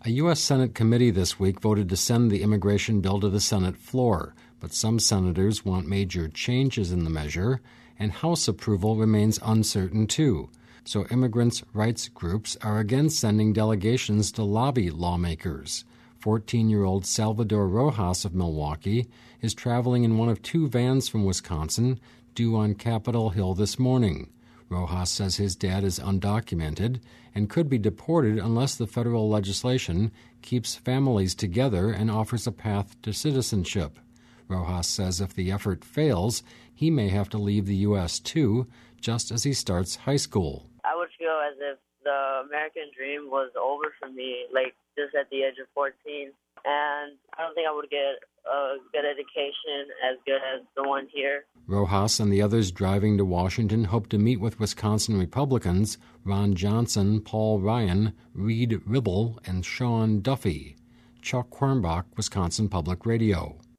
A U.S. Senate committee this week voted to send the immigration bill to the Senate floor, but some senators want major changes in the measure, and House approval remains uncertain too. So immigrants' rights groups are again sending delegations to lobby lawmakers. 14-year-old Salvador Rojas of Milwaukee is traveling in one of two vans from Wisconsin, due on Capitol Hill this morning. Rojas says his dad is undocumented and could be deported unless the federal legislation keeps families together and offers a path to citizenship. Rojas says if the effort fails, he may have to leave the U.S. too, just as he starts high school. I would feel as if the American dream was over for me, just at the age of 14. And I don't think I would get a good education as good as the one here. Rojas and the others driving to Washington hope to meet with Wisconsin Republicans Ron Johnson, Paul Ryan, Reed Ribble, and Sean Duffy. Chuck Quirmbach, Wisconsin Public Radio.